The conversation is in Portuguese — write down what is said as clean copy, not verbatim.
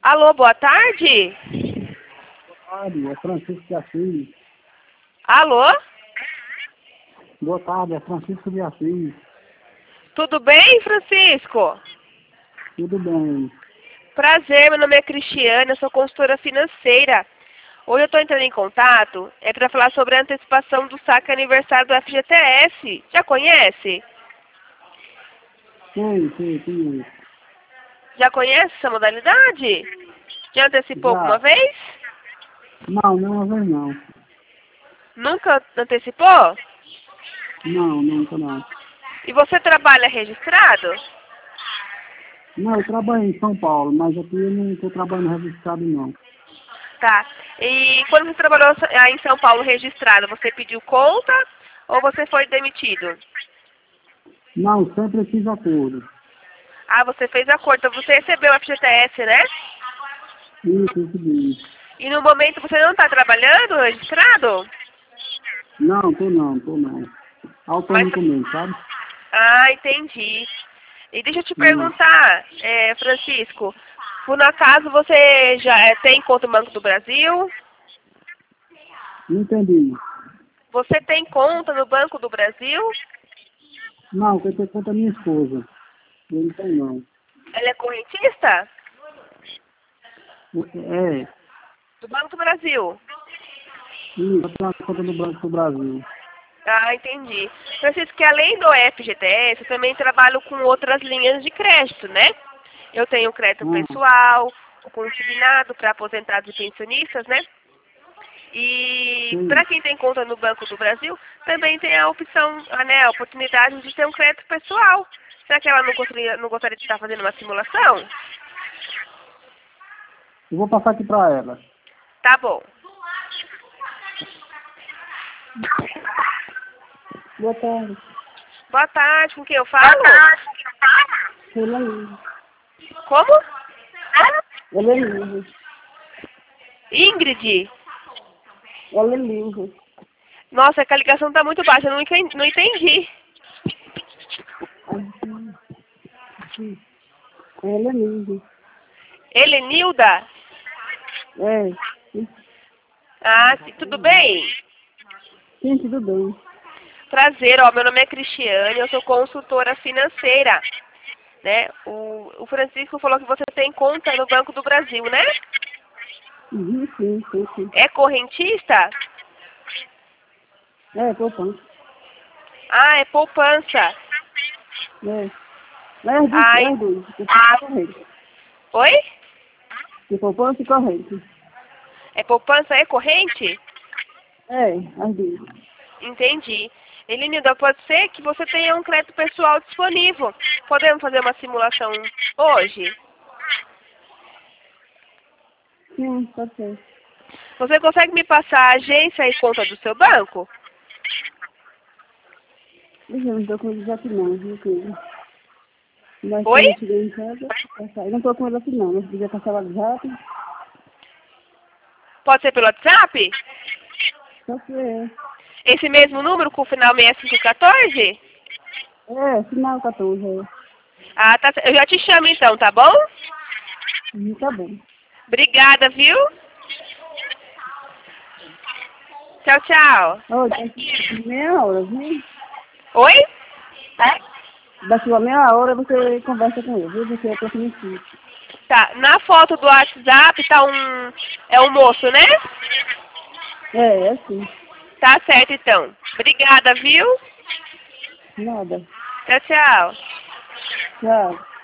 Alô, boa tarde? Boa tarde, é Francisco de Assis. Alô? Boa tarde, é Francisco de Assis. Tudo bem, Francisco? Tudo bem? Prazer, meu nome é Cristiane, eu sou consultora financeira. Hoje eu estou entrando em contato, para falar sobre a antecipação do saque aniversário do FGTS. Já conhece? Sim. Já conhece essa modalidade? Já antecipou alguma Já. vez? Não, uma vez não. Nunca antecipou? Não, nunca não. E você trabalha registrado? Não, eu trabalho em São Paulo, mas aqui eu não estou trabalhando registrado não. Tá. E quando você trabalhou aí em São Paulo registrado, você pediu conta ou você foi demitido? Não, sempre fiz acordo. Ah, você fez acordo. Então você recebeu o FGTS, né? Isso. E no momento você não está trabalhando registrado? Não, tô não. Mas... Autônomo mesmo, sabe? Ah, entendi. E deixa eu te Sim. perguntar, Francisco, por um acaso você já tem conta no Banco do Brasil? Não entendi. Você tem conta no Banco do Brasil? Não, quem tem conta é minha esposa. Eu não tenho não. Ela é correntista? É, Do Banco do Brasil? eu tenho a conta no Banco do Brasil. Ah, entendi. Francisco, que além do FGTS, eu também trabalho com outras linhas de crédito, né? Eu tenho crédito pessoal, o consignado para aposentados e pensionistas, né? E Sim. para quem tem conta no Banco do Brasil, também tem a opção, né, a oportunidade de ter um crédito pessoal. Será que ela não gostaria de estar fazendo uma simulação? Eu vou passar aqui para ela. Tá bom. Boa tarde. Boa tarde, com quem eu falo? Ela é linda. Como? Ela é linda. Ingrid? Ela é linda. Nossa, é que a ligação tá muito baixa, eu não entendi. Ela é linda. Helenilda? É. Ah, sim, tudo bem? Sim, tudo bem. Prazer, ó, meu nome é Cristiane, eu sou consultora financeira, né? O Francisco falou que você tem conta no Banco do Brasil, né? Sim. É correntista? É, poupança. Ah, é poupança. É. É Ai, dois. Poupança corrente. oi? De poupança e corrente. É poupança é corrente? É, as duas. Entendi. Helenilda, pode ser que você tenha um crédito pessoal disponível. Podemos fazer uma simulação hoje? Sim, pode ser. Você consegue me passar a agência e conta do seu banco? Eu não estou com eles aqui não, viu, querido? Mas Oi? quando eu cheguei em casa, eu não estou com eles aqui não. Eu podia passar lá rápido. Pode ser pelo WhatsApp? Pode ser. Esse mesmo número com o final 6514? É, final 14, é. Ah, tá. Eu já te chamo então, tá bom? Tá bom. Obrigada, viu? Tchau, tchau. Ô, daqui meia hora, viu? Oi? Daqui a meia hora você conversa com ele, viu? Porque eu tô com filho. Tá. Na foto do WhatsApp tá é um moço, né? É assim. Tá certo, então. Obrigada, viu? Nada. Tchau, tchau. Tchau.